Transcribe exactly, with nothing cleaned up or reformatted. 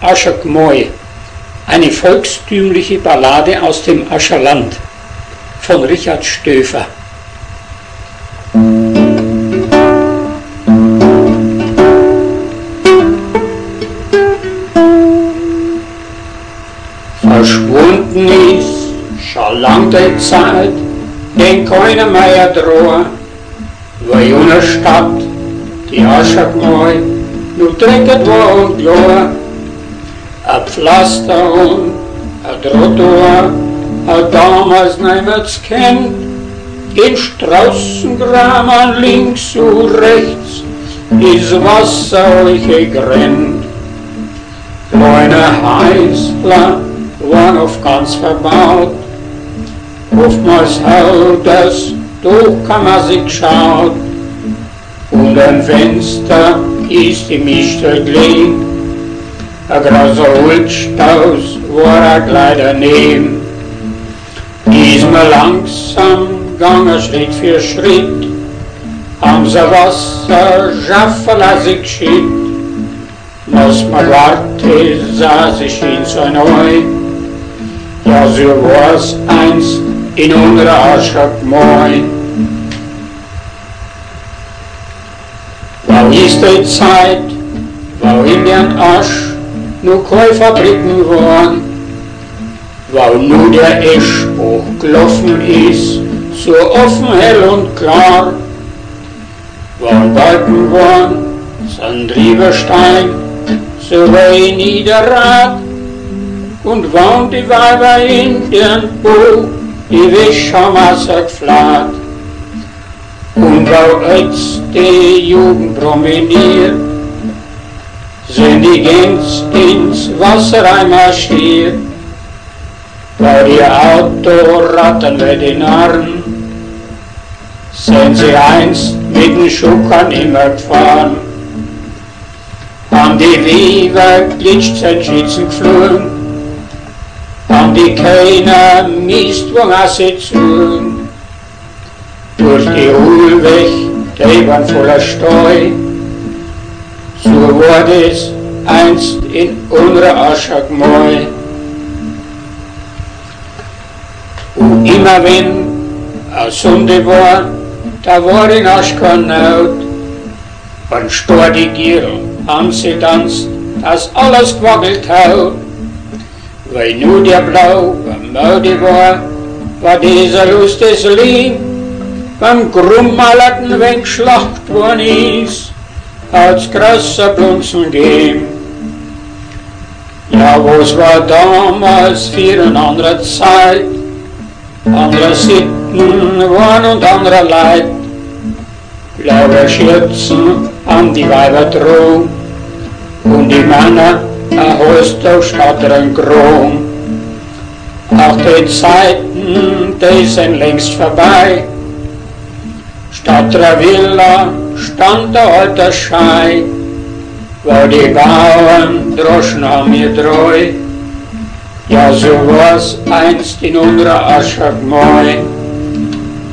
Aschergmoi, eine volkstümliche Ballade aus dem Ascherland von Richard Stöfer. Verschwunden ist schon lange Zeit, den keiner mehr droht, weil in der Stadt die Aschergmoi nur dreckig war und klar. Ein Pflaster und ein Trottoir, ein damals niemals kennt, in Straußengramern links und rechts ist Wasser euch gegrennt. Kleine Häusler waren oft ganz verbaut, oftmals haut das Durchkammer schaut, und ein Fenster ist die Mistel gelegen. Ein großer Holzstaus war er gleich daneben. Ist mir langsam gegangen, Schritt für Schritt, haben sie Wasser schaffen lassen geschickt. Was man warte, sah sich in so neu. Ja, so war's einst in unserer Aschergmoi. Wo ist die Zeit, wo in den Asch nur keine Fabriken waren, wo nur der Eschbach gelaufen ist, so offen, hell und klar, wo Balken waren, sind Rieberstein, so wie Niederrad, und wohnt die Weiber in den Buch, die Wischhammer geflaht. Und wo jetzt die Jugend promeniert, sind die Gänse ins Wasser einmarschiert, weil die Autoratten wie die Narren, sind sie einst mit den Schuckern immer gefahren, haben die Weiber glitscht Schützen geflogen, haben die keiner Mist, wo man sie zugen. Durch die Hohlweg, die waren voller Steu, so wurde es einst in unserer Aschergmoi. Und immer wenn eine Sonde war, da war in Asch kein Not. Und stor die Gier haben sie tanzt, dass alles gewackelt hat. Weil nur der Blau am Mode war, war dieser Lust des Lieb, beim Grummalerten weggeschlacht worden ist, hat's große Blunzen gegeben. Ja, was war damals für eine andere Zeit, andere Sitten waren und andere Leid. Blaue Schürzen an die Weiber trug, und die Männer ein Holster statt ein Kron. Auch die Zeiten, die sind längst vorbei. Statt der Villa stand der alte Schei, wo die Bauern droschen haben mir treu. Ja, so war's einst in unserer Aschergmoi.